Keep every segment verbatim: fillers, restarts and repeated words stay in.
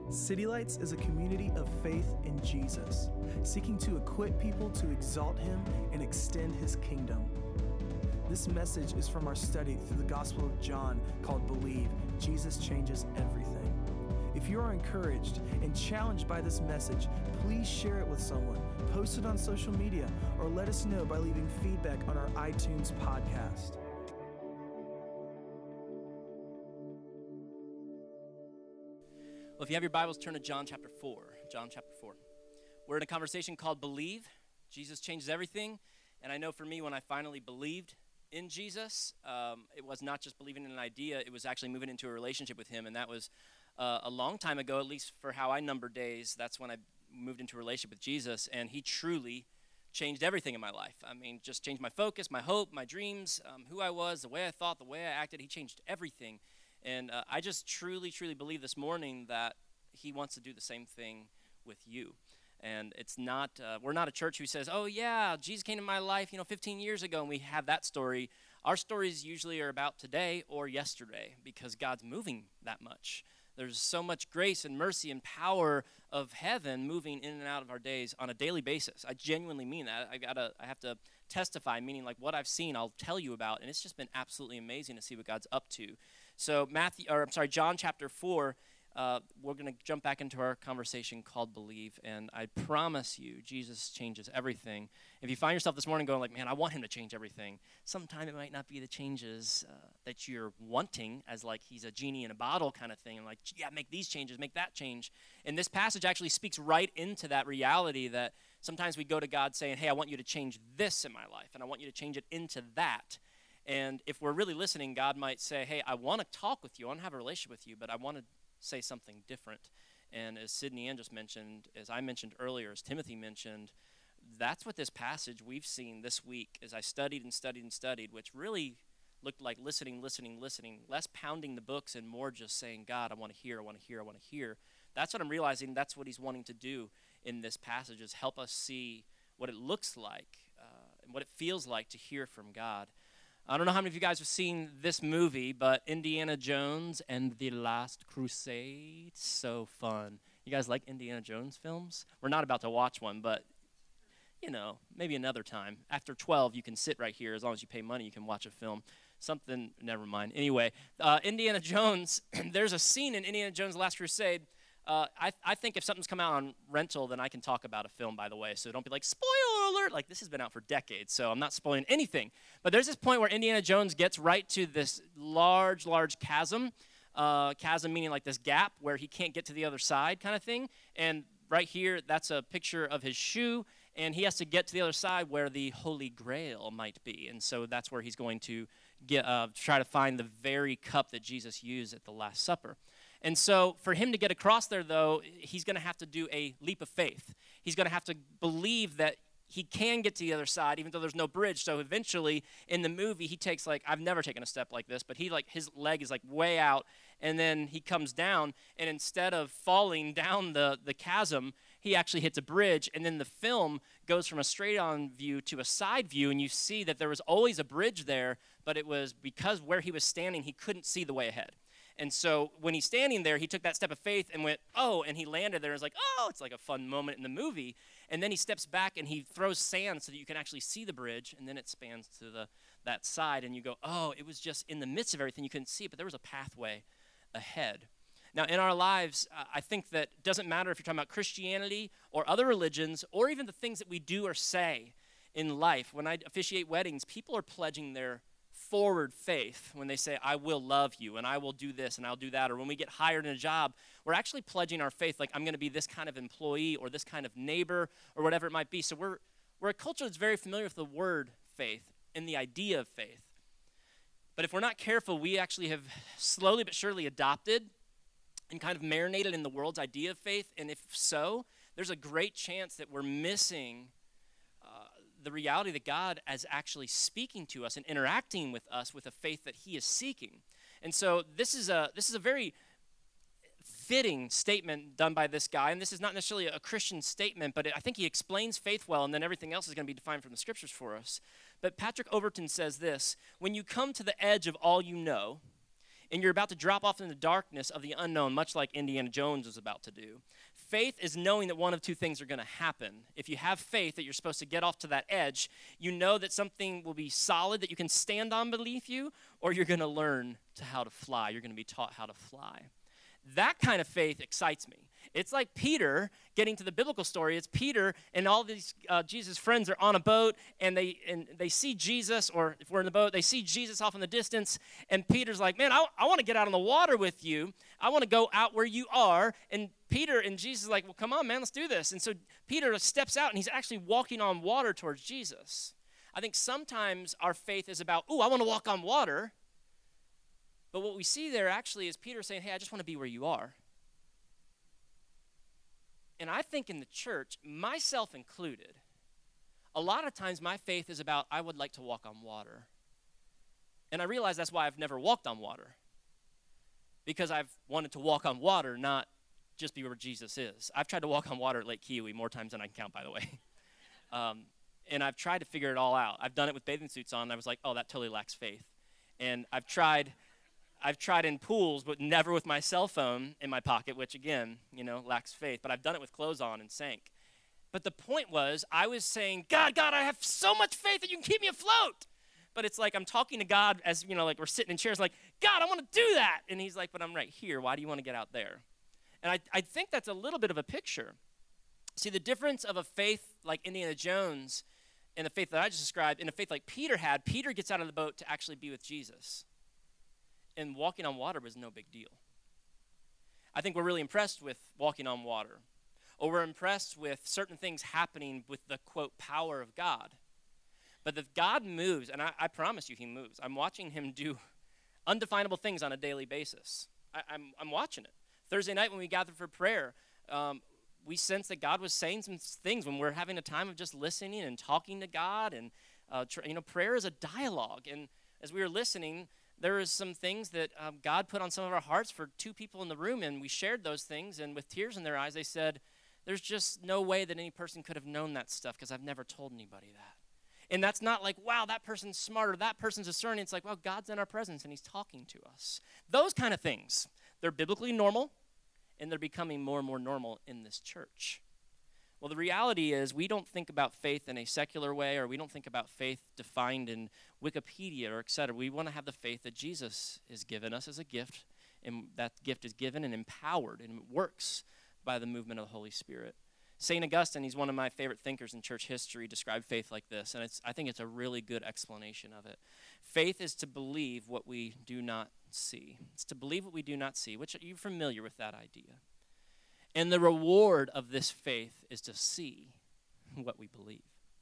City Lights is a community of faith in Jesus, seeking to equip people to exalt Him and extend His kingdom. This message is from our study through the Gospel of John called Believe, Jesus Changes Everything. If you are encouraged and challenged by this message, please share it with someone, post it on social media, or let us know by leaving feedback on our iTunes podcast. Well, if you have your Bibles, turn to John chapter four. John chapter four. We're in a conversation called Believe. Jesus changes everything. And I know for me, when I finally believed in Jesus, um, it was not just believing in an idea, it was actually moving into a relationship with Him. And that was uh, a long time ago, at least for how I number days. That's when I moved into a relationship with Jesus. And He truly changed everything in my life. I mean, just changed my focus, my hope, my dreams, um, who I was, the way I thought, the way I acted. He changed everything. And uh, I just truly, truly believe this morning that He wants to do the same thing with you. And it's not, uh, we're not a church who says, oh yeah, Jesus came to my life, you know, fifteen years ago, and we have that story. Our stories usually are about today or yesterday because God's moving that much. There's so much grace and mercy and power of heaven moving in and out of our days on a daily basis. I genuinely mean that. I gotta, I have to testify, meaning like what I've seen, I'll tell you about, and it's just been absolutely amazing to see what God's up to. So Matthew, or I'm sorry, John chapter four. Uh, we're going to jump back into our conversation called Believe, and I promise you, Jesus changes everything. If you find yourself this morning going like, man, I want Him to change everything, sometime it might not be the changes uh, that you're wanting, as like He's a genie in a bottle kind of thing, and like, yeah, make these changes, make that change. And this passage actually speaks right into that reality that sometimes we go to God saying, hey, I want you to change this in my life, and I want you to change it into that. And if we're really listening, God might say, hey, I want to talk with you, I want to have a relationship with you, but I want to say something different. And as Sydney Ann just mentioned, as I mentioned earlier, as Timothy mentioned, that's what this passage we've seen this week as I studied and studied and studied, which really looked like listening, listening, listening, less pounding the books and more just saying, God, I want to hear, I want to hear, I want to hear. That's what I'm realizing. That's what He's wanting to do in this passage, is help us see what it looks like uh, and what it feels like to hear from God. I don't know how many of you guys have seen this movie, but Indiana Jones and the Last Crusade, so fun. You guys like Indiana Jones films? We're not about to watch one, but, you know, maybe another time. After twelve, you can sit right here. As long as you pay money, you can watch a film. Something, never mind. Anyway, uh, Indiana Jones, there's a scene in Indiana Jones' Last Crusade. Uh, I, I think if something's come out on rental, then I can talk about a film, by the way. So don't be like, spoiler alert. Like, this has been out for decades, so I'm not spoiling anything. But there's this point where Indiana Jones gets right to this large, large chasm. Uh, chasm meaning like this gap where he can't get to the other side kind of thing. And right here, that's a picture of his shoe. And he has to get to the other side where the Holy Grail might be. And so that's where he's going to get uh, try to find the very cup that Jesus used at the Last Supper. And so for him to get across there, though, he's going to have to do a leap of faith. He's going to have to believe that he can get to the other side, even though there's no bridge. So eventually, in the movie, he takes, like, I've never taken a step like this, but he, like, his leg is, like, way out, and then he comes down, and instead of falling down the, the chasm, he actually hits a bridge, and then the film goes from a straight-on view to a side view, and you see that there was always a bridge there, but it was because where he was standing, he couldn't see the way ahead. And so when he's standing there, he took that step of faith and went, oh, and he landed there. It's like, oh, it's like a fun moment in the movie. And then he steps back and he throws sand so that you can actually see the bridge, and then it spans to the that side. And you go, oh, it was just in the midst of everything. You couldn't see it, but there was a pathway ahead. Now, in our lives, uh, I think that it doesn't matter if you're talking about Christianity or other religions or even the things that we do or say in life. When I officiate weddings, people are pledging their forward faith when they say, I will love you, and I will do this, and I'll do that. Or when we get hired in a job, we're actually pledging our faith, like I'm going to be this kind of employee or this kind of neighbor or whatever it might be. So we're we're a culture that's very familiar with the word faith and the idea of faith. But if we're not careful, we actually have slowly but surely adopted and kind of marinated in the world's idea of faith. And if so, there's a great chance that we're missing the reality that God is actually speaking to us and interacting with us with a faith that He is seeking. And so this is a this is a very fitting statement done by this guy, and this is not necessarily a Christian statement, but it, I think he explains faith well, and then everything else is going to be defined from the scriptures for us. But Patrick Overton says this: when you come to the edge of all you know, and you're about to drop off into the darkness of the unknown, much like Indiana Jones was about to do. Faith is knowing that one of two things are going to happen. If you have faith that you're supposed to get off to that edge, you know that something will be solid that you can stand on beneath you, or you're going to learn to how to fly. You're going to be taught how to fly. That kind of faith excites me. It's like Peter, getting to the biblical story, it's Peter and all these uh, Jesus' friends are on a boat, and they and they see Jesus, or if we're in the boat, they see Jesus off in the distance, and Peter's like, man, I, I want to get out on the water with you. I want to go out where you are. And Peter and Jesus are like, well, come on, man, let's do this. And so Peter steps out, and he's actually walking on water towards Jesus. I think sometimes our faith is about, ooh, I want to walk on water. But what we see there actually is Peter saying, hey, I just want to be where you are. And I think in the church, myself included, a lot of times my faith is about, I would like to walk on water. And I realize that's why I've never walked on water. Because I've wanted to walk on water, not just be where Jesus is. I've tried to walk on water at Lake Kiwi more times than I can count, by the way. um, and I've tried to figure it all out. I've done it with bathing suits on, and I was like, oh, that totally lacks faith. And I've tried... I've tried in pools, but never with my cell phone in my pocket, which, again, you know, lacks faith. But I've done it with clothes on and sank. But the point was, I was saying, God, God, I have so much faith that you can keep me afloat. But it's like I'm talking to God as, you know, like we're sitting in chairs like, God, I want to do that. And he's like, but I'm right here. Why do you want to get out there? And I, I think that's a little bit of a picture. See, the difference of a faith like Indiana Jones and the faith that I just described and a faith like Peter had, Peter gets out of the boat to actually be with Jesus. And walking on water was no big deal. I think we're really impressed with walking on water. Or we're impressed with certain things happening with the, quote, power of God. But if God moves, and I, I promise you he moves. I'm watching him do undefinable things on a daily basis. I, I'm, I'm watching it. Thursday night when we gathered for prayer, um, we sensed that God was saying some things when we're having a time of just listening and talking to God. And, uh, tr- you know, prayer is a dialogue. And as we were listening, there was some things that um, God put on some of our hearts for two people in the room, and we shared those things, and with tears in their eyes, they said, there's just no way that any person could have known that stuff because I've never told anybody that. And that's not like, wow, that person's smart or that person's discerning. It's like, well, God's in our presence, and he's talking to us. Those kind of things, they're biblically normal, and they're becoming more and more normal in this church. Well, the reality is we don't think about faith in a secular way, or we don't think about faith defined in Wikipedia or et cetera. We want to have the faith that Jesus has given us as a gift, and that gift is given and empowered, and it works by the movement of the Holy Spirit. Saint Augustine, he's one of my favorite thinkers in church history, described faith like this, and it's, I think it's a really good explanation of it. Faith is to believe what we do not see. It's to believe what we do not see, which you're familiar with that idea. And the reward of this faith is to see what we believe.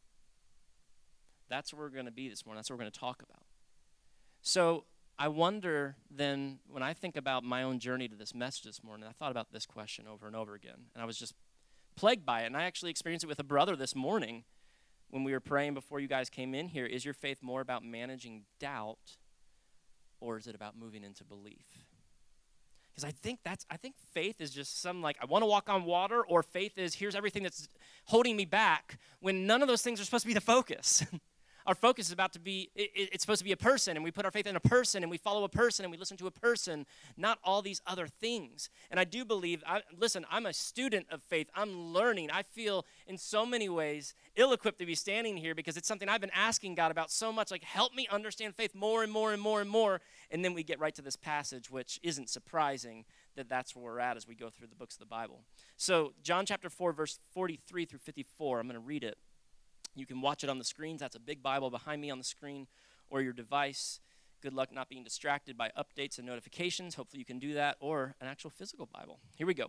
That's where we're going to be this morning. That's what we're going to talk about. So I wonder then, when I think about my own journey to this message this morning, I thought about this question over and over again. And I was just plagued by it. And I actually experienced it with a brother this morning when we were praying before you guys came in here. Is your faith more about managing doubt, or is it about moving into belief? Because I think that's, I think faith is just some like, I want to walk on water, or faith is, here's everything that's holding me back, when none of those things are supposed to be the focus. Our focus is about to be, it, it's supposed to be a person, and we put our faith in a person, and we follow a person, and we listen to a person, not all these other things. And I do believe, I, listen, I'm a student of faith. I'm learning. I feel in so many ways ill-equipped to be standing here because it's something I've been asking God about so much, like help me understand faith more and more and more and more. And then we get right to this passage, which isn't surprising that that's where we're at as we go through the books of the Bible. So John chapter four, verse forty-three through fifty-four, I'm going to read it. You can watch it on the screens. That's a big Bible behind me on the screen, or your device. Good luck not being distracted by updates and notifications. Hopefully you can do that, or an actual physical Bible. Here we go.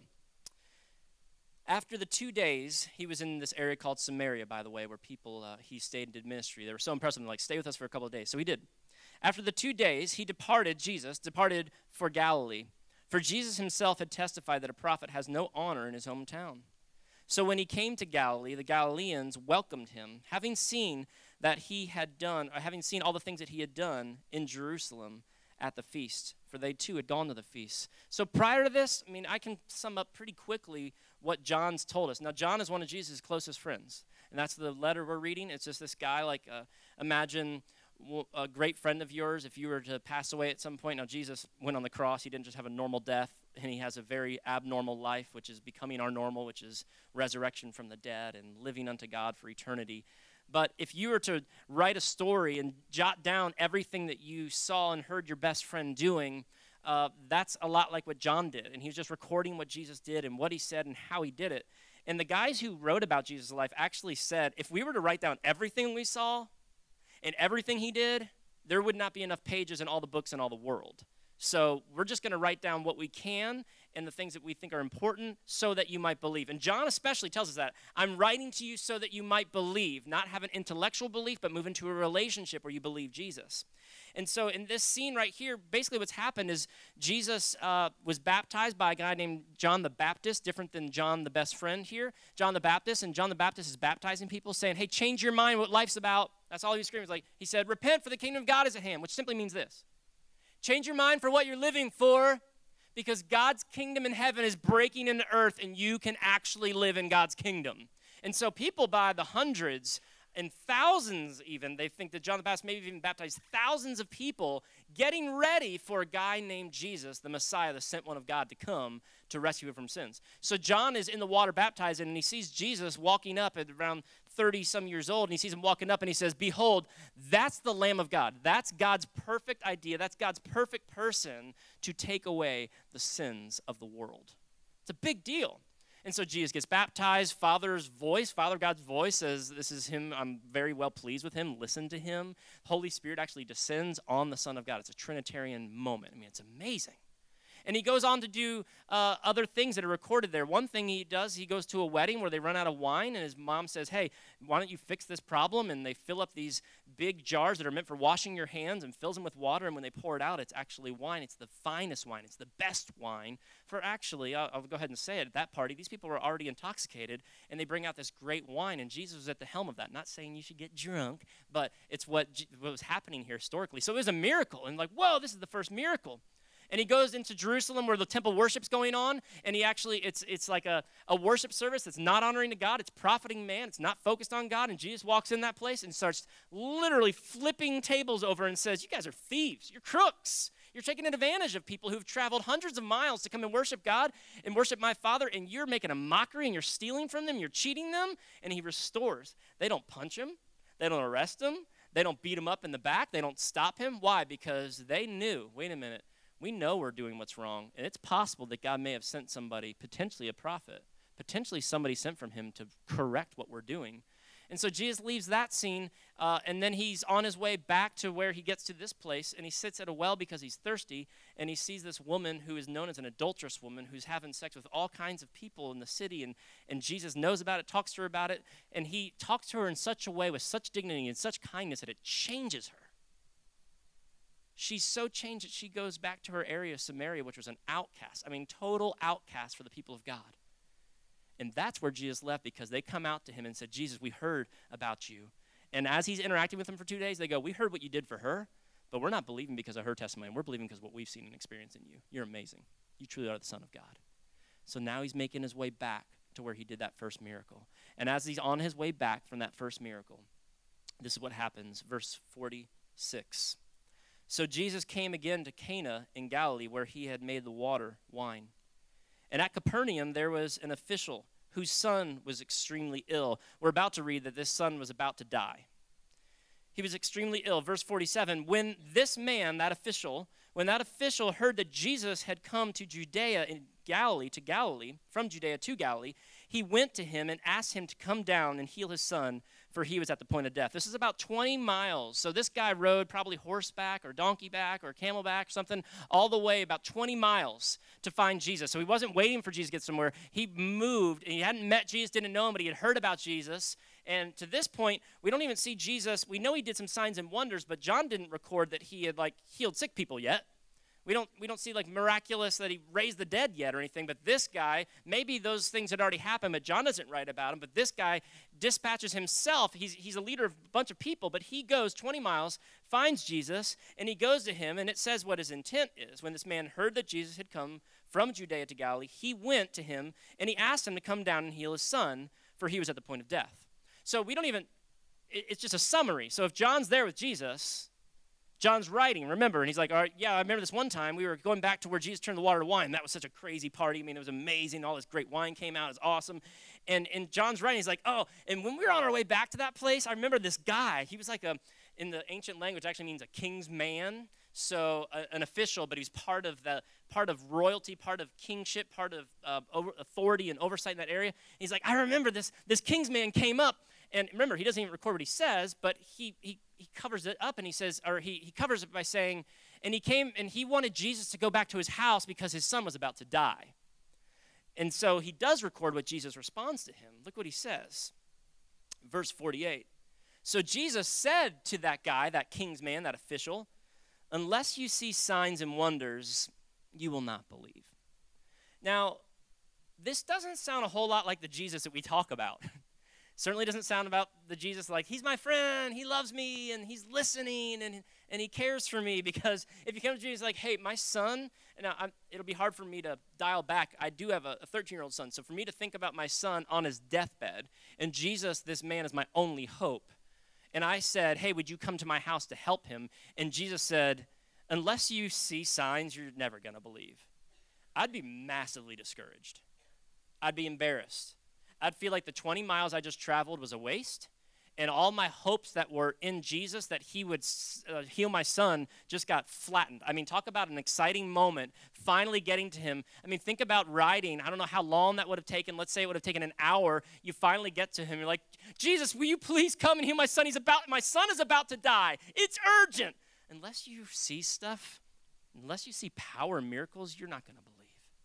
After the two days, he was in this area called Samaria, by the way, where people, uh, he stayed and did ministry. They were so impressed with him, like, stay with us for a couple of days. So he did. After the two days, he departed, Jesus, departed for Galilee. For Jesus himself had testified that a prophet has no honor in his hometown. So when he came to Galilee, the Galileans welcomed him, having seen that he had done, or having seen all the things that he had done in Jerusalem at the feast, for they too had gone to the feast. So prior to this, I mean, I can sum up pretty quickly what John's told us. Now, John is one of Jesus' closest friends, and that's the letter we're reading. It's just this guy, like, uh, imagine a great friend of yours, if you were to pass away at some point, now Jesus went on the cross. He didn't just have a normal death, and he has a very abnormal life, which is becoming our normal, which is resurrection from the dead and living unto God for eternity. But if you were to write a story and jot down everything that you saw and heard your best friend doing, uh, that's a lot like what John did. And he was just recording what Jesus did and what he said and how he did it. And the guys who wrote about Jesus' life actually said, if we were to write down everything we saw and everything he did, there would not be enough pages in all the books in all the world. So we're just going to write down what we can and the things that we think are important so that you might believe. And John especially tells us that. I'm writing to you so that you might believe, not have an intellectual belief, but move into a relationship where you believe Jesus. And so in this scene right here, basically what's happened is Jesus uh, was baptized by a guy named John the Baptist, different than John the best friend here, John the Baptist. And John the Baptist is baptizing people, saying, hey, change your mind what life's about. That's all he was screaming. Like, he said, repent, for the kingdom of God is at hand, which simply means this. Change your mind for what you're living for, because God's kingdom in heaven is breaking into earth, and you can actually live in God's kingdom. And so people by the hundreds and thousands even, they think that John the Baptist maybe even baptized thousands of people getting ready for a guy named Jesus, the Messiah, the sent one of God, to come to rescue him from sins. So John is in the water baptizing, and he sees Jesus walking up at around thirty-some years old, and he sees him walking up, and he says, behold, that's the Lamb of God. That's God's perfect idea. That's God's perfect person to take away the sins of the world. It's a big deal. And so Jesus gets baptized. Father's voice, Father God's voice says, this is him. I'm very well pleased with him. Listen to him. Holy Spirit actually descends on the Son of God. It's a Trinitarian moment. I mean, it's amazing. And he goes on to do uh, other things that are recorded there. One thing he does, he goes to a wedding where they run out of wine, and his mom says, hey, why don't you fix this problem? And they fill up these big jars that are meant for washing your hands and fills them with water, and when they pour it out, it's actually wine. It's the finest wine. It's the best wine for actually, I'll, I'll go ahead and say it, at that party, these people were already intoxicated, and they bring out this great wine, and Jesus was at the helm of that. Not saying you should get drunk, but it's what, what was happening here historically. So it was a miracle, and like, whoa, this is the first miracle. And he goes into Jerusalem where the temple worship's going on, and he actually, it's it's like a, a worship service that's not honoring to God. It's profiting man. It's not focused on God. And Jesus walks in that place and starts literally flipping tables over and says, you guys are thieves. You're crooks. You're taking advantage of people who've traveled hundreds of miles to come and worship God and worship my Father, and you're making a mockery, and you're stealing from them. You're cheating them. And he restores. They don't punch him. They don't arrest him. They don't beat him up in the back. They don't stop him. Why? Because they knew, wait a minute, we know we're doing what's wrong, and it's possible that God may have sent somebody, potentially a prophet, potentially somebody sent from him to correct what we're doing. And so Jesus leaves that scene, uh, and then he's on his way back to where he gets to this place, and he sits at a well because he's thirsty, and he sees this woman who is known as an adulterous woman who's having sex with all kinds of people in the city, and, and Jesus knows about it, talks to her about it, and he talks to her in such a way with such dignity and such kindness that it changes her. She's so changed that she goes back to her area, Samaria, which was an outcast. I mean, total outcast for the people of God. And that's where Jesus left, because they come out to him and said, Jesus, we heard about you. And as he's interacting with them for two days, they go, we heard what you did for her, but we're not believing because of her testimony. We're believing because of what we've seen and experienced in you. You're amazing. You truly are the Son of God. So now he's making his way back to where he did that first miracle. And as he's on his way back from that first miracle, this is what happens. Verse forty-six. So Jesus came again to Cana in Galilee, where he had made the water wine. And at Capernaum there was an official whose son was extremely ill. We're about to read that this son was about to die. He was extremely ill. Verse forty-seven, when this man, that official, when that official heard that Jesus had come to Judea in Galilee, to Galilee, from Judea to Galilee, he went to him and asked him to come down and heal his son, for he was at the point of death. This is about twenty miles. So this guy rode probably horseback or donkey back or camelback or something all the way about twenty miles to find Jesus. So he wasn't waiting for Jesus to get somewhere. He moved, and he hadn't met Jesus, didn't know him, but he had heard about Jesus. And to this point, we don't even see Jesus. We know he did some signs and wonders, but John didn't record that he had like healed sick people yet. We don't we don't see like miraculous that he raised the dead yet or anything, but this guy, maybe those things had already happened, but John doesn't write about him, but this guy dispatches himself. He's, he's a leader of a bunch of people, but he goes twenty miles, finds Jesus, and he goes to him, and it says what his intent is. When this man heard that Jesus had come from Judea to Galilee, he went to him, and he asked him to come down and heal his son, for he was at the point of death. So we don't even it, it's just a summary. So if John's there with Jesus, John's writing, remember, and he's like, all right, yeah, I remember this one time we were going back to where Jesus turned the water to wine. That was such a crazy party. I mean, it was amazing. All this great wine came out. It was awesome. And, and John's writing, he's like, oh, and when we were on our way back to that place, I remember this guy. He was like a, in the ancient language, actually means a king's man. So uh, an official, but he's part of the part of royalty, part of kingship, part of uh, over, authority and oversight in that area. He's like, I remember this this king's man came up, and remember, he doesn't even record what he says, but he he he covers it up, and he says, or he he covers it by saying, and he came and he wanted Jesus to go back to his house because his son was about to die. And so he does record what Jesus responds to him. Look what he says. Verse forty-eight. So Jesus said to that guy, that king's man, that official, unless you see signs and wonders, you will not believe. Now, this doesn't sound a whole lot like the Jesus that we talk about. Certainly doesn't sound about the Jesus like, he's my friend, he loves me, and he's listening, and, and he cares for me. Because if you come to Jesus like, hey, my son, and I, it'll be hard for me to dial back. I do have a thirteen-year-old son, so for me to think about my son on his deathbed, and Jesus, this man, is my only hope. And I said, hey, would you come to my house to help him? And Jesus said, unless you see signs, you're never going to believe. I'd be massively discouraged. I'd be embarrassed. I'd feel like the twenty miles I just traveled was a waste, and all my hopes that were in Jesus, that he would uh, heal my son, just got flattened. I mean, talk about an exciting moment, finally getting to him. I mean, think about riding. I don't know how long that would have taken. Let's say it would have taken an hour. You finally get to him. You're like, Jesus, will you please come and heal my son? He's about, my son is about to die. It's urgent. Unless you see stuff, unless you see power and miracles, you're not going to believe.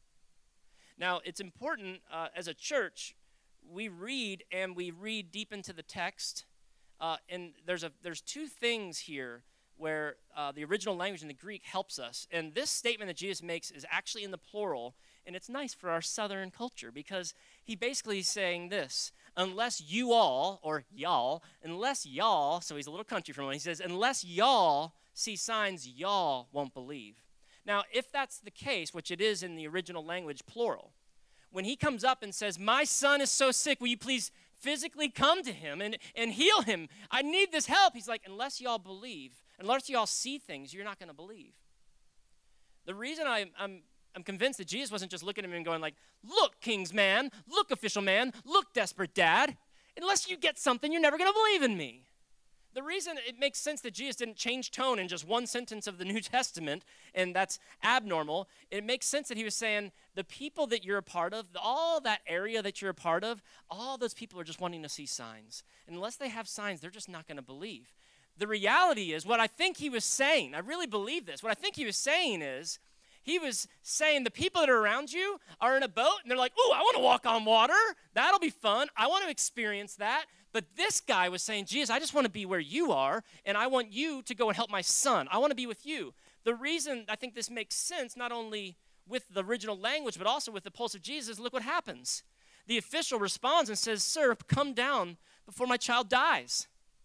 Now, it's important uh, as a church, we read and we read deep into the text, uh, and there's a there's two things here where uh, the original language in the Greek helps us. And this statement that Jesus makes is actually in the plural, and it's nice for our southern culture because he basically is saying this, unless you all, or y'all, unless y'all, so he's a little country from him, he says, unless y'all see signs, y'all won't believe. Now, if that's the case, which it is in the original language, plural, when he comes up and says, my son is so sick, will you please physically come to him and, and heal him? I need this help. He's like, unless y'all believe, unless y'all see things, you're not going to believe. The reason I, I'm, I'm convinced that Jesus wasn't just looking at him and going like, look, king's man, look, official man, look, desperate dad. Unless you get something, you're never going to believe in me. The reason it makes sense that Jesus didn't change tone in just one sentence of the New Testament, and that's abnormal, it makes sense that he was saying the people that you're a part of, all that area that you're a part of, all those people are just wanting to see signs. And unless they have signs, they're just not going to believe. The reality is, what I think he was saying, I really believe this, what I think he was saying is, he was saying the people that are around you are in a boat, and they're like, ooh, I want to walk on water. That'll be fun. I want to experience that. But this guy was saying, Jesus, I just want to be where you are, and I want you to go and help my son. I want to be with you. The reason I think this makes sense, not only with the original language, but also with the pulse of Jesus, look what happens. The official responds and says, sir, come down before my child dies.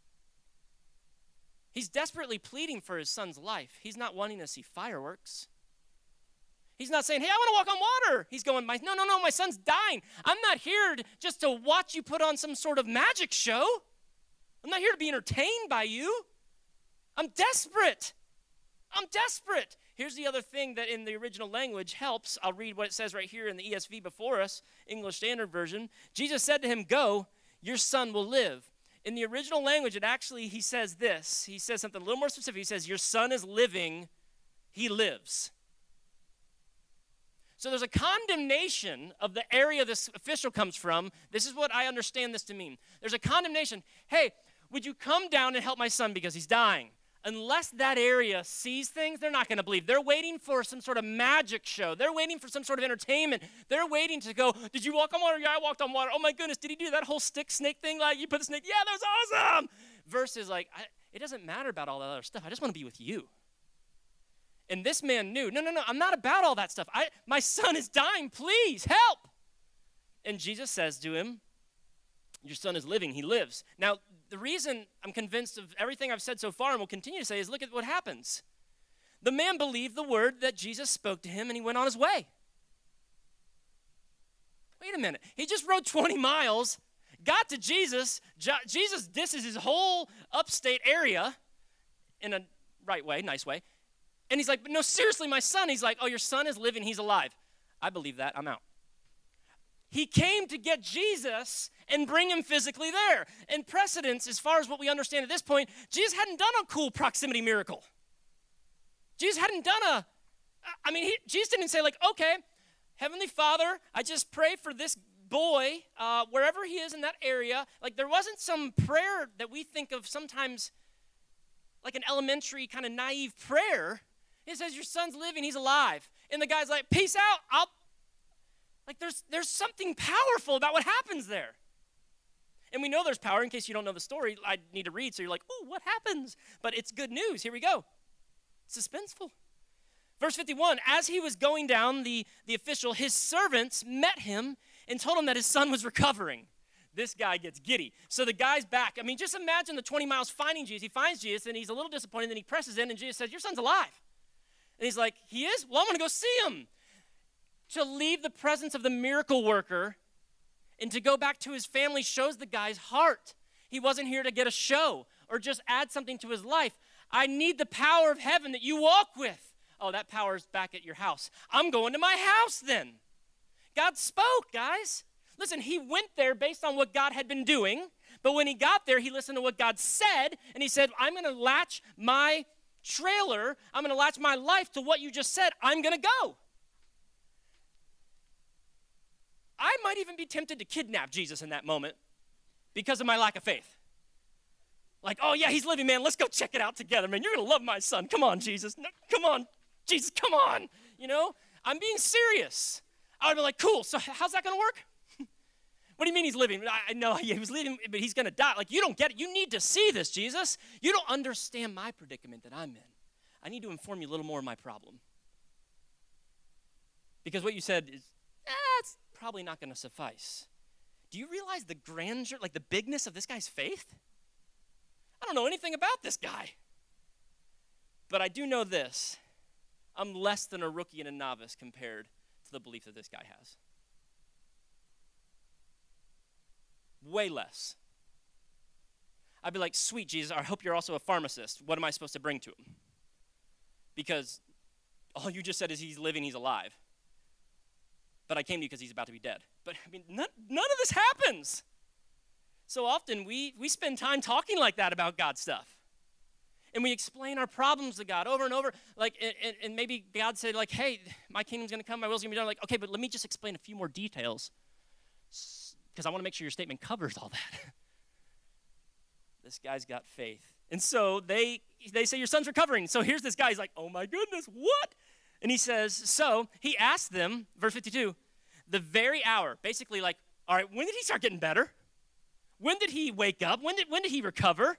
He's desperately pleading for his son's life. He's not wanting to see fireworks. He's not saying, hey, I want to walk on water. He's going, my, no, no, no, my son's dying. I'm not here to, just to watch you put on some sort of magic show. I'm not here to be entertained by you. I'm desperate. I'm desperate. Here's the other thing that in the original language helps. I'll read what it says right here in the E S V before us, English Standard Version. Jesus said to him, go, your son will live. In the original language, it actually, he says this. He says something a little more specific. He says, your son is living, he lives. So there's a condemnation of the area this official comes from. This is what I understand this to mean. There's a condemnation. Hey, would you come down and help my son because he's dying? Unless that area sees things, they're not going to believe. They're waiting for some sort of magic show. They're waiting for some sort of entertainment. They're waiting to go, did you walk on water? Yeah, I walked on water. Oh my goodness, did he do that whole stick snake thing? Like you put the snake, yeah, that was awesome. Versus like, I, it doesn't matter about all that other stuff. I just want to be with you. And this man knew, no, no, no, I'm not about all that stuff. I, my son is dying. Please help. And Jesus says to him, your son is living. He lives. Now, the reason I'm convinced of everything I've said so far and will continue to say is look at what happens. The man believed the word that Jesus spoke to him, and he went on his way. Wait a minute. He just rode twenty miles, got to Jesus. Jo- Jesus disses his whole upstate area in a right way, nice way. And he's like, but no, seriously, my son. He's like, oh, your son is living. He's alive. I believe that. I'm out. He came to get Jesus and bring him physically there. And precedence, as far as what we understand at this point, Jesus hadn't done a cool proximity miracle. Jesus hadn't done a, I mean, he, Jesus didn't say like, okay, Heavenly Father, I just pray for this boy, uh, wherever he is in that area. Like there wasn't some prayer that we think of sometimes like an elementary kind of naive prayer. It says, your son's living, he's alive. And the guy's like, peace out, I'll, like there's there's something powerful about what happens there. And we know there's power. In case you don't know the story, I need to read, so you're like, oh, what happens? But it's good news. Here we go. Suspenseful. Verse fifty-one, as he was going down, the, the official, his servants met him and told him that his son was recovering. This guy gets giddy. So the guy's back. I mean, just imagine the twenty miles finding Jesus. He finds Jesus, and he's a little disappointed. Then he presses in, and Jesus says, your son's alive. And he's like, he is? Well, I'm going to go see him. To leave the presence of the miracle worker and to go back to his family shows the guy's heart. He wasn't here to get a show or just add something to his life. I need the power of heaven that you walk with. Oh, that power is back at your house. I'm going to my house then. God spoke, guys. Listen, he went there based on what God had been doing, but when he got there, he listened to what God said, and he said, I'm going to latch my trailer, I'm going to latch my life to what you just said. I'm going to go. I might even be tempted to kidnap Jesus in that moment because of my lack of faith. Like, oh, yeah, he's living, man. Let's go check it out together, man. You're going to love my son. Come on, Jesus. No, come on, Jesus, come on. You know, I'm being serious. I would be like, cool, so how's that going to work? What do you mean he's living? I know he was living, but he's going to die. Like, you don't get it. You need to see this, Jesus. You don't understand my predicament that I'm in. I need to inform you a little more of my problem. Because what you said is, eh, it's probably not going to suffice. Do you realize the grandeur, like the bigness of this guy's faith? I don't know anything about this guy. But I do know this. I'm less than a rookie and a novice compared to the belief that this guy has. Way less. I'd be like, sweet Jesus, I hope you're also a pharmacist. What am I supposed to bring to him? Because all you just said is he's living, he's alive. But I came to you because he's about to be dead. But I mean, none, none of this happens. So often we, we spend time talking like that about God stuff. And we explain our problems to God over and over. Like, and, and maybe God said, like, hey, my kingdom's going to come, my will's going to be done. Like, okay, but let me just explain a few more details because I want to make sure your statement covers all that. This guy's got faith. And so they they say, your son's recovering. So here's this guy. He's like, oh, my goodness, what? And he says, so he asked them, verse fifty-two, the very hour, basically like, all right, when did he start getting better? When did he wake up? When did, when did he recover?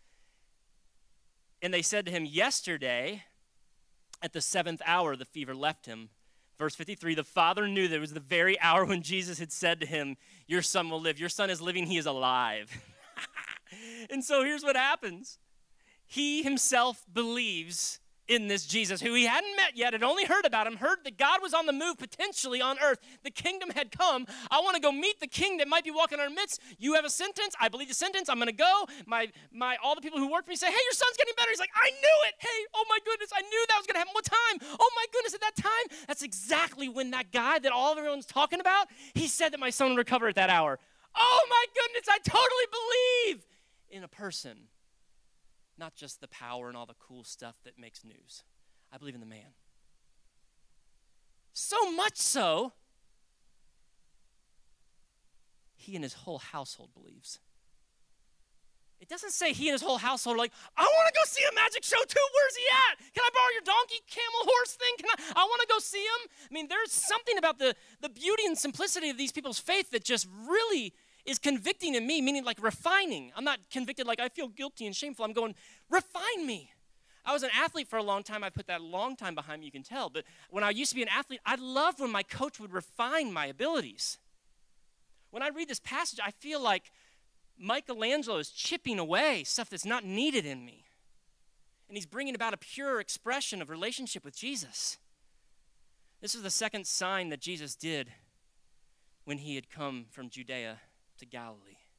And they said to him, yesterday, at the seventh hour, the fever left him. Verse fifty-three, the father knew that it was the very hour when Jesus had said to him, your son will live. Your son is living. He is alive. And so here's what happens. He himself believes in this Jesus, who he hadn't met yet, had only heard about him, heard that God was on the move potentially on earth. The kingdom had come. I want to go meet the king that might be walking in our midst. You have a sentence. I believe the sentence. I'm going to go. My, my, all the people who work for me say, hey, your son's getting better. He's like, I knew it. Hey, oh my goodness, I knew that was going to happen. What time? Oh my goodness, at that time? That's exactly when that guy that all of everyone's talking about, he said that my son would recover at that hour. Oh my goodness, I totally believe in a person. Not just the power and all the cool stuff that makes news. I believe in the man. So much so, he and his whole household believes. It doesn't say he and his whole household are like, I want to go see a magic show too. Where's he at? Can I borrow your donkey, camel, horse thing? Can I, I want to go see him. I mean, there's something about the, the beauty and simplicity of these people's faith that just really is convicting in me, meaning like refining. I'm not convicted like I feel guilty and shameful. I'm going, refine me. I was an athlete for a long time. I put that long time behind me, you can tell. But when I used to be an athlete, I loved when my coach would refine my abilities. When I read this passage, I feel like Michelangelo is chipping away stuff that's not needed in me. And he's bringing about a pure expression of relationship with Jesus. This is the second sign that Jesus did when he had come from Judea to Galilee.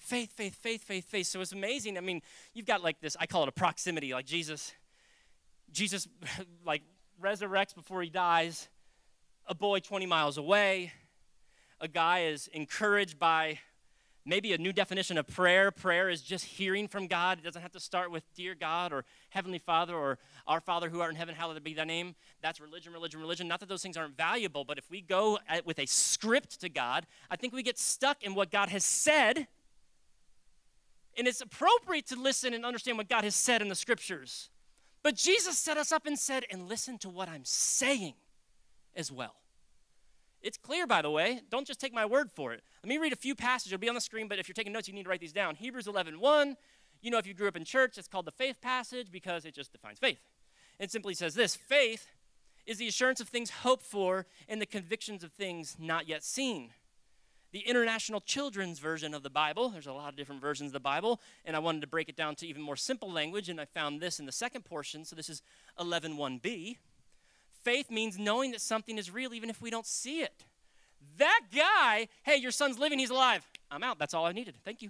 Faith, faith, faith, faith, faith. So it's amazing. I mean, you've got like this, I call it a proximity, like Jesus, Jesus like resurrects before he dies, a boy twenty miles away. A guy is encouraged by maybe a new definition of prayer. Prayer is just hearing from God. It doesn't have to start with dear God or Heavenly Father or our Father who art in heaven, hallowed be thy name. That's religion, religion, religion. Not that those things aren't valuable, but if we go at, with a script to God, I think we get stuck in what God has said. And it's appropriate to listen and understand what God has said in the scriptures. But Jesus set us up and said, and listen to what I'm saying as well. It's clear, by the way. Don't just take my word for it. Let me read a few passages. It'll be on the screen, but if you're taking notes, you need to write these down. Hebrews eleven one. You know, if you grew up in church, it's called the faith passage because it just defines faith. It simply says this: faith is the assurance of things hoped for and the convictions of things not yet seen. The International Children's Version of the Bible, there's a lot of different versions of the Bible, and I wanted to break it down to even more simple language, and I found this in the second portion, so this is eleven one b. Faith means knowing that something is real even if we don't see it. That guy, hey, your son's living, he's alive. I'm out, that's all I needed, thank you.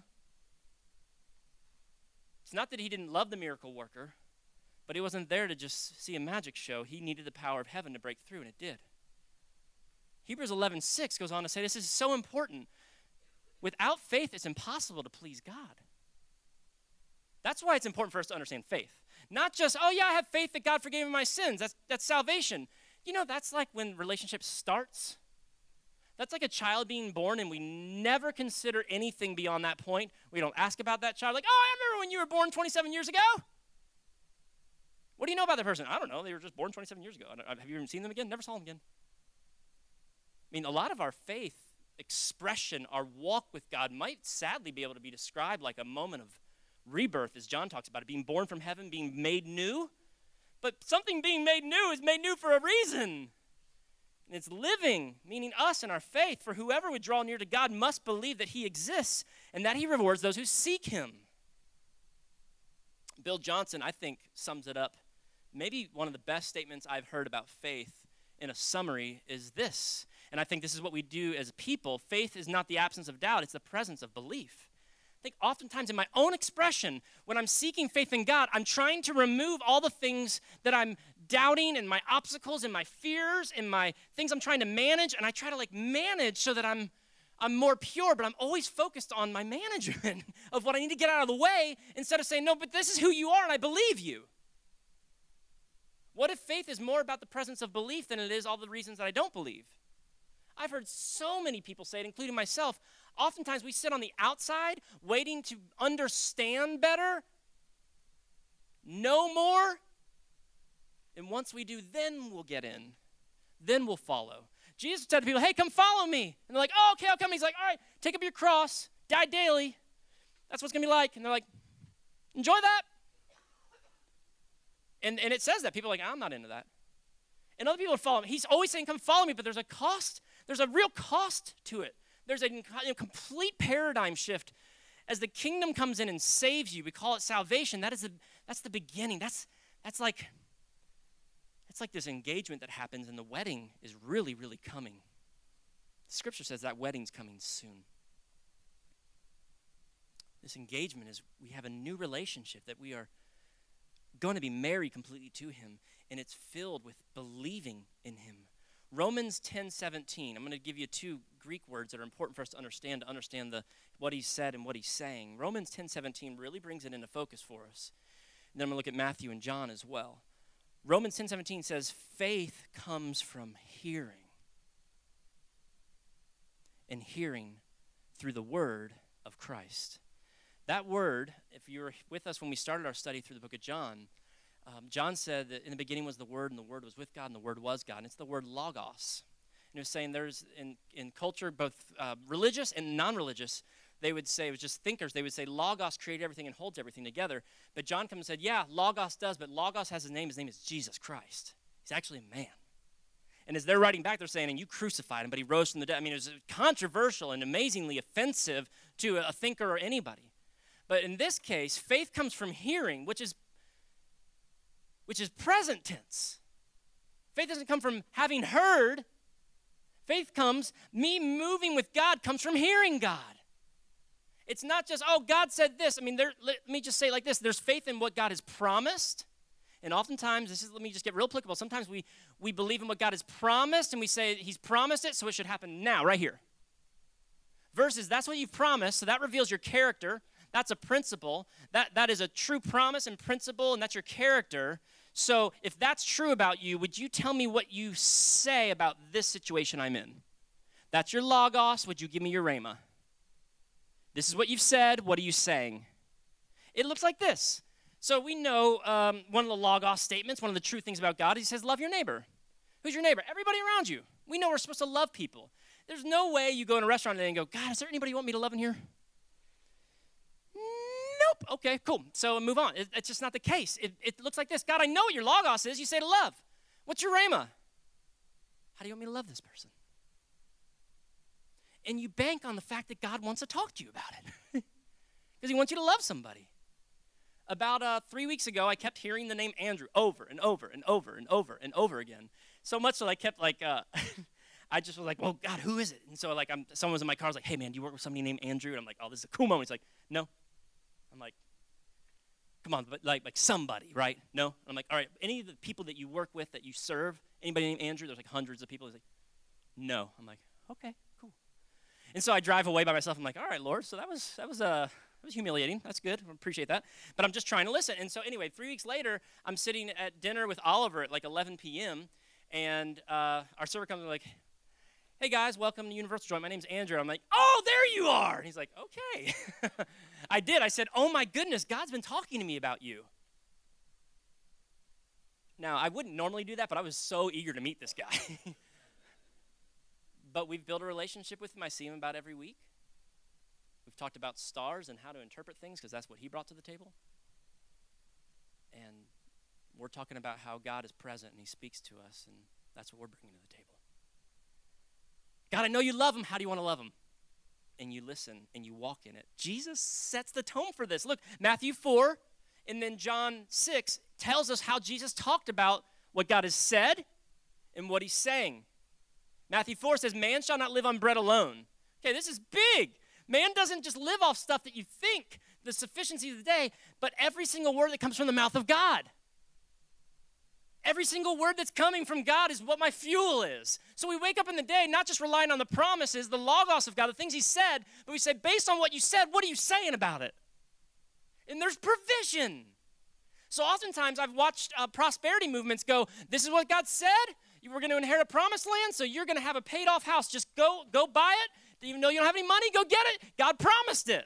It's not that he didn't love the miracle worker, but he wasn't there to just see a magic show. He needed the power of heaven to break through, and it did. Hebrews eleven six goes on to say this is so important. Without faith, it's impossible to please God. That's why it's important for us to understand faith. Not just, oh yeah, I have faith that God forgave me my sins. That's, that's salvation. You know, that's like when relationship starts. That's like a child being born and we never consider anything beyond that point. We don't ask about that child like, oh, I remember when you were born twenty-seven years ago. What do you know about that person? I don't know. They were just born twenty-seven years ago. Have you even seen them again? Never saw them again. I mean, a lot of our faith expression, our walk with God might sadly be able to be described like a moment of rebirth, as John talks about it, being born from heaven, being made new. But something being made new is made new for a reason. And it's living, meaning us and our faith. For whoever would draw near to God must believe that he exists and that he rewards those who seek him. Bill Johnson, I think, sums it up. Maybe one of the best statements I've heard about faith in a summary is this. And I think this is what we do as people. Faith is not the absence of doubt, it's the presence of belief. I think oftentimes in my own expression, when I'm seeking faith in God, I'm trying to remove all the things that I'm doubting and my obstacles and my fears and my things I'm trying to manage, and I try to like manage so that I'm I'm more pure, but I'm always focused on my management of what I need to get out of the way instead of saying, no, but this is who you are and I believe you. What if faith is more about the presence of belief than it is all the reasons that I don't believe? I've heard so many people say it, including myself. Oftentimes we sit on the outside waiting to understand better, know more, and once we do, then we'll get in. Then we'll follow. Jesus said to people, hey, come follow me. And they're like, oh, okay, I'll come. He's like, all right, take up your cross, die daily. That's what it's going to be like. And they're like, enjoy that. And, and it says that. People are like, I'm not into that. And other people are following him. He's always saying, come follow me, but there's a cost. There's a real cost to it. There's a, a complete paradigm shift. As the kingdom comes in and saves you, we call it salvation. That is a, that's the beginning. That's, that's like... It's like this engagement that happens and the wedding is really, really coming. The scripture says that wedding's coming soon. This engagement is we have a new relationship that we are going to be married completely to him, and it's filled with believing in him. Romans ten seventeen. I'm going to give you two Greek words that are important for us to understand, to understand the what he said and what he's saying. Romans ten seventeen really brings it into focus for us. And then I'm going to look at Matthew and John as well. Romans ten seventeen says, faith comes from hearing. And hearing through the word of Christ. That word, if you were with us when we started our study through the book of John, um, John said that in the beginning was the word, and the word was with God, and the word was God. And it's the word logos. And it was saying there's, in, in culture, both uh, religious and non-religious, they would say, it was just thinkers, they would say logos created everything and holds everything together. But John comes and said, yeah, logos does, but logos has his name. His name is Jesus Christ. He's actually a man. And as they're writing back, they're saying, and you crucified him, but he rose from the dead. I mean, it was controversial and amazingly offensive to a thinker or anybody. But in this case, faith comes from hearing, which is, which is present tense. Faith doesn't come from having heard. Faith comes, me moving with God comes from hearing God. It's not just, oh, God said this. I mean, there, let me just say it like this. There's faith in what God has promised. And oftentimes, this is, let me just get real applicable. Sometimes we, we believe in what God has promised, and we say he's promised it, so it should happen now, right here. Versus, that's what you've promised, so that reveals your character. That's a principle. That, that is a true promise and principle, and that's your character. So if that's true about you, would you tell me what you say about this situation I'm in? That's your logos. Would you give me your rhema? This is what you've said. What are you saying? It looks like this. So we know um, one of the logos statements, one of the true things about God, he says, love your neighbor. Who's your neighbor? Everybody around you. We know we're supposed to love people. There's no way you go in a restaurant today and go, God, is there anybody you want me to love in here? Nope. Okay, cool. So move on. It, it's just not the case. It, it looks like this. God, I know what your logos is. You say to love. What's your rhema? How do you want me to love this person? And you bank on the fact that God wants to talk to you about it because he wants you to love somebody. About uh, three weeks ago, I kept hearing the name Andrew over and over and over and over and over again. So much that I kept like, uh, I just was like, well, God, who is it? And so like, I'm, someone was in my car. I was like, hey, man, do you work with somebody named Andrew? And I'm like, oh, this is a cool moment. He's like, no. I'm like, come on, but like, like somebody, right? No. I'm like, all right, any of the people that you work with, that you serve, anybody named Andrew? There's like hundreds of people. He's like, no. I'm like, okay, cool. And so I drive away by myself. I'm like, all right, Lord, so that was, that was, uh, that was humiliating. That's good. I appreciate that. But I'm just trying to listen. And so anyway, three weeks later, I'm sitting at dinner with Oliver at like eleven p.m., and uh, our server comes and like, hey, guys, welcome to Universal Joint. My name's Andrew. I'm like, oh, there you are. And he's like, okay. I did. I said, oh, my goodness, God's been talking to me about you. Now, I wouldn't normally do that, but I was so eager to meet this guy. But we've built a relationship with him. I see him about every week. We've talked about stars and how to interpret things because that's what he brought to the table. And we're talking about how God is present and he speaks to us, and that's what we're bringing to the table. God, I know you love him. How do you want to love him? And you listen and you walk in it. Jesus sets the tone for this. Look, Matthew four and then John six tells us how Jesus talked about what God has said and what he's saying. Matthew four says, man shall not live on bread alone. Okay, this is big. Man doesn't just live off stuff that you think, the sufficiency of the day, but every single word that comes from the mouth of God. Every single word that's coming from God is what my fuel is. So we wake up in the day not just relying on the promises, the logos of God, the things he said, but we say, based on what you said, what are you saying about it? And there's provision. So oftentimes I've watched uh, prosperity movements go, this is what God said. You were going to inherit a promised land, so you're going to have a paid-off house. Just go, go buy it. Even though you don't have any money, go get it. God promised it.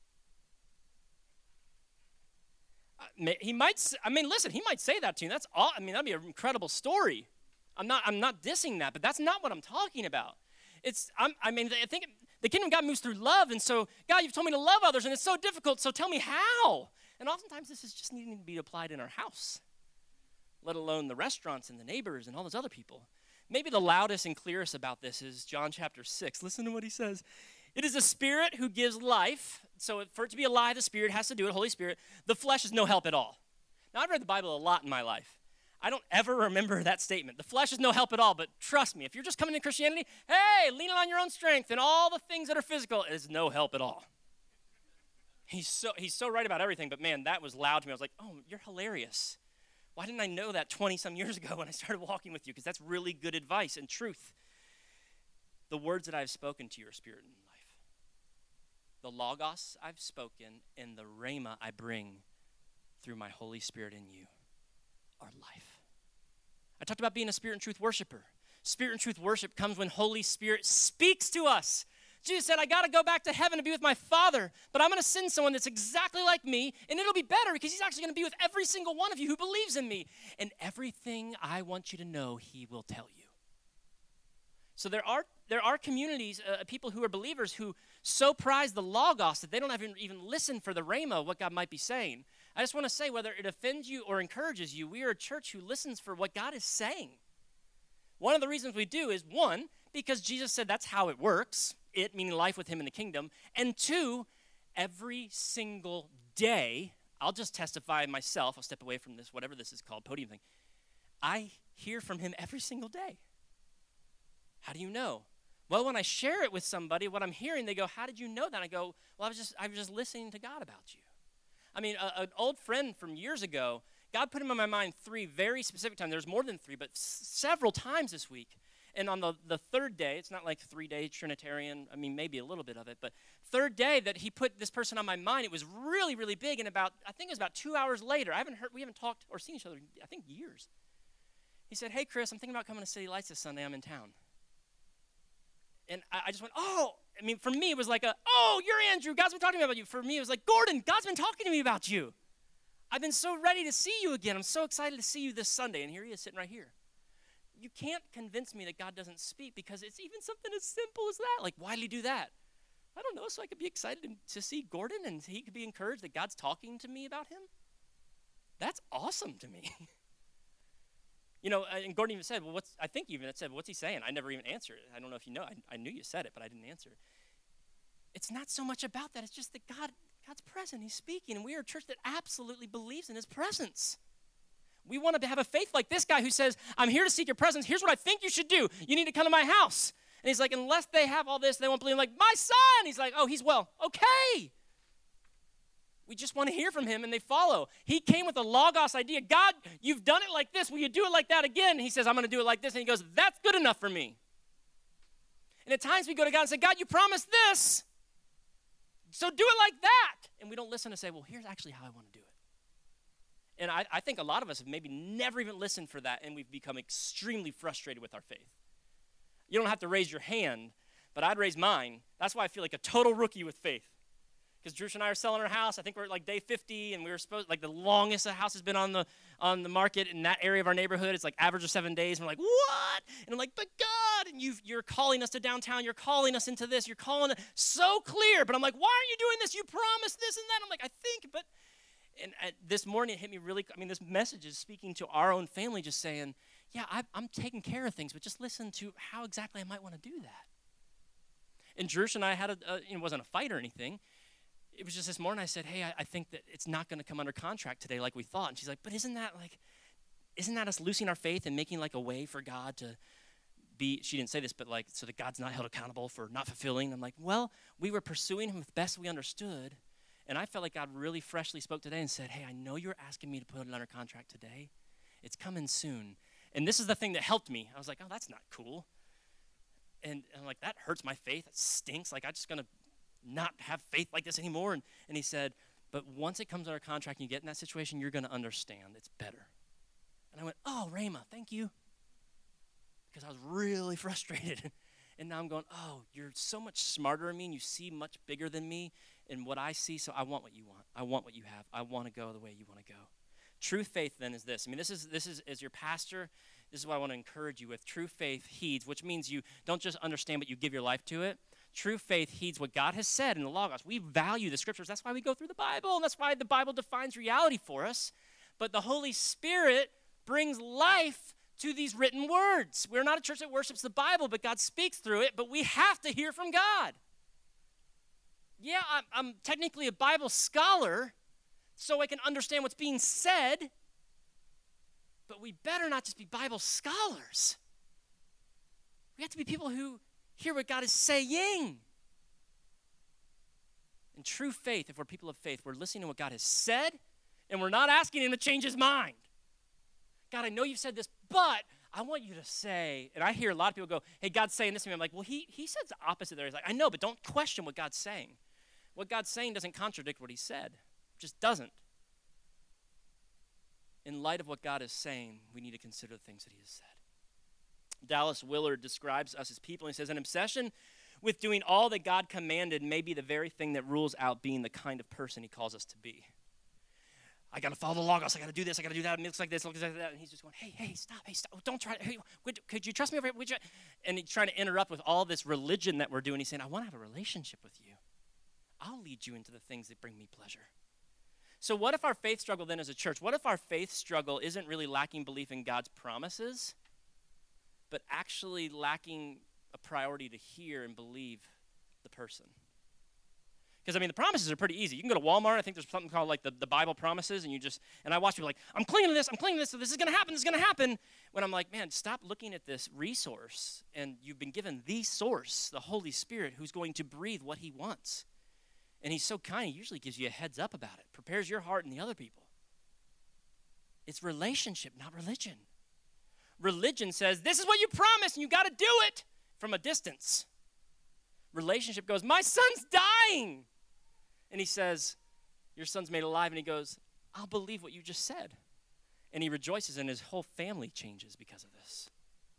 Uh, he might, I mean, listen, he might say that to you. That's all, I mean, that'd be an incredible story. I'm not, I'm not dissing that, but that's not what I'm talking about. It's, I'm, I mean, I think the kingdom of God moves through love, and so, God, you've told me to love others, and it's so difficult, so tell me how. And oftentimes this is just needing to be applied in our house, let alone the restaurants and the neighbors and all those other people. Maybe the loudest and clearest about this is John chapter six. Listen to what he says. It is the Spirit who gives life. So for it to be alive, the Spirit has to do it, Holy Spirit. The flesh is no help at all. Now, I've read the Bible a lot in my life. I don't ever remember that statement. The flesh is no help at all, but trust me, if you're just coming to Christianity, hey, leaning on your own strength and all the things that are physical is no help at all. He's so, he's so right about everything, but man, that was loud to me. I was like, oh, you're hilarious. Why didn't I know that twenty-some years ago when I started walking with you? Because that's really good advice and truth. The words that I've spoken to your spirit and life. The logos I've spoken and the rhema I bring through my Holy Spirit in you are life. I talked about being a spirit and truth worshiper. Spirit and truth worship comes when Holy Spirit speaks to us. Jesus said, I got to go back to heaven to be with my Father, but I'm going to send someone that's exactly like me, and it'll be better because he's actually going to be with every single one of you who believes in me. And everything I want you to know, he will tell you. So there are there are communities, uh, people who are believers who so prize the logos that they don't even, even listen for the rhema, what God might be saying. I just want to say, whether it offends you or encourages you, we are a church who listens for what God is saying. One of the reasons we do is, one, because Jesus said that's how it works. It, meaning life with him in the kingdom. And two, every single day, I'll just testify myself, I'll step away from this, whatever this is called, podium thing. I hear from him every single day. How do you know? Well, when I share it with somebody, what I'm hearing, they go, how did you know that? I go, well, I was just I was just listening to God about you. I mean, a, an old friend from years ago, God put him in my mind three very specific times. There's more than three, but s- several times this week. And on the, the third day, it's not like three-day Trinitarian, I mean, maybe a little bit of it, but third day that he put this person on my mind, it was really, really big. And about, I think it was about two hours later, I haven't heard, we haven't talked or seen each other, I think, years. He said, hey, Chris, I'm thinking about coming to City Lights this Sunday. I'm in town. And I, I just went, oh, I mean, for me, it was like a, oh, you're Andrew. God's been talking to me about you. For me, it was like, Gordon, God's been talking to me about you. I've been so ready to see you again. I'm so excited to see you this Sunday. And here he is sitting right here. You can't convince me that God doesn't speak because it's even something as simple as that. Like, why did he do that? I don't know, so I could be excited to see Gordon and he could be encouraged that God's talking to me about him. That's awesome to me. You know, and Gordon even said, well, what's, I think even it said, what's he saying? I never even answered it. I don't know if you know. I, I knew you said it, but I didn't answer it. It's not so much about that. It's just that God, God's present. He's speaking, and we are a church that absolutely believes in his presence. We want to have a faith like this guy who says, I'm here to seek your presence. Here's what I think you should do. You need to come to my house. And he's like, unless they have all this, they won't believe. I'm like, my son. He's like, oh, he's well. Okay. We just want to hear from him, and they follow. He came with a Logos idea. God, you've done it like this. Will you do it like that again? And he says, I'm going to do it like this. And he goes, that's good enough for me. And at times we go to God and say, God, you promised this, so do it like that. And we don't listen and say, well, here's actually how I want to do it. And I, I think a lot of us have maybe never even listened for that, and we've become extremely frustrated with our faith. You don't have to raise your hand, but I'd raise mine. That's why I feel like a total rookie with faith. Because Drew and I are selling our house. I think we're at like day fifty, and we were supposed, like the longest a house has been on the on the market in that area of our neighborhood. It's like average of seven days. And we're like, what? And I'm like, but God, and you've, you're calling us to downtown. You're calling us into this. You're calling it so clear. But I'm like, why aren't you doing this? You promised this and that. I'm like, I think, but, and uh, this morning it hit me really, I mean, this message is speaking to our own family, just saying, yeah, I, I'm taking care of things, but just listen to how exactly I might want to do that. And Drew and I had a, a, it wasn't a fight or anything. It was just this morning I said, hey, I, I think that it's not going to come under contract today like we thought. And she's like, but isn't that like, isn't that us losing our faith and making like a way for God to be, she didn't say this, but like, so that God's not held accountable for not fulfilling. I'm like, well, we were pursuing him as best we understood. And I felt like God really freshly spoke today and said, hey, I know you're asking me to put it under contract today. It's coming soon. And this is the thing that helped me. I was like, oh, that's not cool. And I'm like, that hurts my faith. That stinks. Like, I'm just going to not have faith like this anymore. And, and he said, but once it comes under contract and you get in that situation, you're going to understand. It's better. And I went, oh, Rhema, thank you. Because I was really frustrated. And now I'm going, oh, you're so much smarter than me, and you see much bigger than me in what I see, so I want what you want. I want what you have. I want to go the way you want to go. True faith, then, is this. I mean, this is, this is as your pastor, this is what I want to encourage you with. True faith heeds, which means you don't just understand, but you give your life to it. True faith heeds what God has said in the Logos. We value the Scriptures. That's why we go through the Bible, and that's why the Bible defines reality for us. But the Holy Spirit brings life to these written words. We're not a church that worships the Bible, but God speaks through it, but we have to hear from God. Yeah, I'm, I'm technically a Bible scholar, so I can understand what's being said, but we better not just be Bible scholars. We have to be people who hear what God is saying. In true faith, if we're people of faith, we're listening to what God has said, and we're not asking him to change his mind. God, I know you've said this, but I want you to say, and I hear a lot of people go, hey, God's saying this to me. I'm like, well, he, he says the opposite there. He's like, I know, but don't question what God's saying. What God's saying doesn't contradict what he said. It just doesn't. In light of what God is saying, we need to consider the things that he has said. Dallas Willard describes us as people, and he says, an obsession with doing all that God commanded may be the very thing that rules out being the kind of person he calls us to be. I got to follow the Logos. I got to do this. I got to do that. It looks like this. It looks like that. And he's just going, hey, hey, stop. Hey, stop. Don't try. Hey, would, could you trust me over here? Would you? And he's trying to interrupt with all this religion that we're doing. He's saying, I want to have a relationship with you. I'll lead you into the things that bring me pleasure. So what if our faith struggle then as a church, what if our faith struggle isn't really lacking belief in God's promises, but actually lacking a priority to hear and believe the person? Because, I mean, the promises are pretty easy. You can go to Walmart. I think there's something called, like, the, the Bible promises, and you just, and I watch people like, I'm clinging to this, I'm clinging to this, so this is going to happen, this is going to happen. When I'm like, man, stop looking at this resource, and you've been given the source, the Holy Spirit, who's going to breathe what he wants. And he's so kind, he usually gives you a heads up about it, prepares your heart and the other people. It's relationship, not religion. Religion says, this is what you promised, and you got to do it from a distance. Relationship goes, my son's dying. And he says, your son's made alive. And he goes, I'll believe what you just said. And he rejoices, and his whole family changes because of this.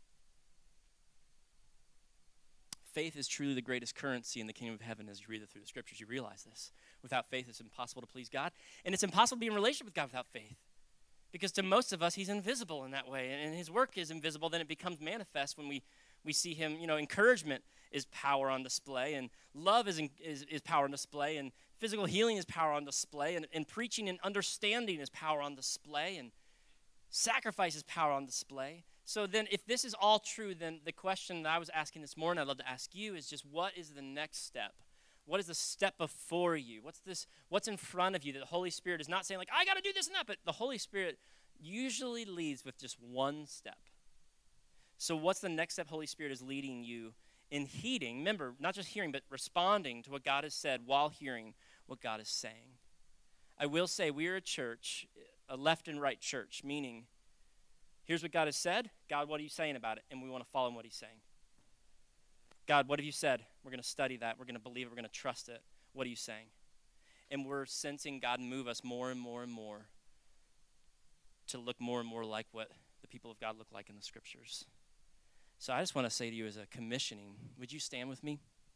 Faith is truly the greatest currency in the kingdom of heaven. As you read it through the scriptures, you realize this. Without faith, it's impossible to please God. And it's impossible to be in relationship with God without faith. Because to most of us, he's invisible in that way. And his work is invisible. Then it becomes manifest when we, we see him. You know, encouragement is power on display. And love is, in, is, is power on display. And physical healing is power on display. And, and preaching and understanding is power on display. And sacrifice is power on display. So then if this is all true, then the question that I was asking this morning, I'd love to ask you, is just what is the next step? What is the step before you? What's this? What's in front of you that the Holy Spirit is not saying, like, I got to do this and that, but the Holy Spirit usually leads with just one step. So what's the next step Holy Spirit is leading you in heeding? Remember, not just hearing, but responding to what God has said while hearing what God is saying. I will say we are a church, a left and right church, meaning here's what God has said. God, what are you saying about it? And we want to follow in what he's saying. God, what have you said? We're going to study that. We're going to believe it. We're going to trust it. What are you saying? And we're sensing God move us more and more and more to look more and more like what the people of God look like in the scriptures. So I just want to say to you as a commissioning, would you stand with me?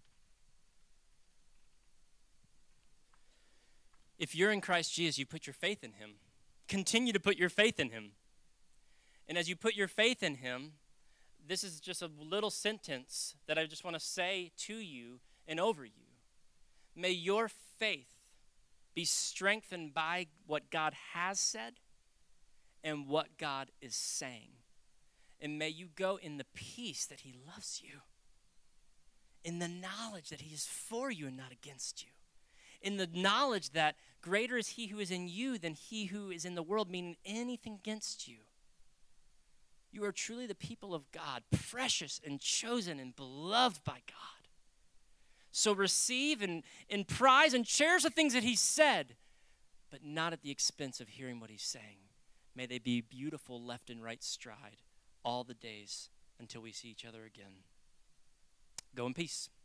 If you're in Christ Jesus, you put your faith in him. Continue to put your faith in him. And as you put your faith in him, this is just a little sentence that I just want to say to you and over you. May your faith be strengthened by what God has said and what God is saying. And may you go in the peace that he loves you, in the knowledge that he is for you and not against you, in the knowledge that greater is he who is in you than he who is in the world, meaning anything against you. You are truly the people of God, precious and chosen and beloved by God. So receive and, and prize and cherish the things that he said, but not at the expense of hearing what he's saying. May they be beautiful left and right stride all the days until we see each other again. Go in peace.